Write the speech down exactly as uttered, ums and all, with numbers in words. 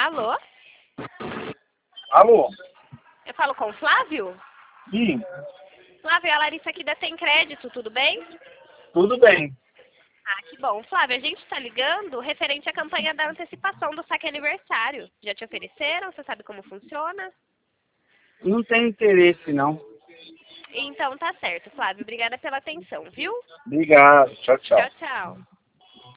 Alô? Alô? Eu falo com o Flávio? Sim, Flávio, é a Larissa aqui da Tem Crédito, tudo bem? tudo bem. Ah, que bom. Flávio, a gente está ligando referente à campanha da antecipação do saque aniversário. Já te ofereceram? Você sabe como funciona? Não tem interesse, não. Então tá certo, Flávio. Obrigada pela atenção, viu? Obrigado. Tchau, tchau. Tchau, tchau.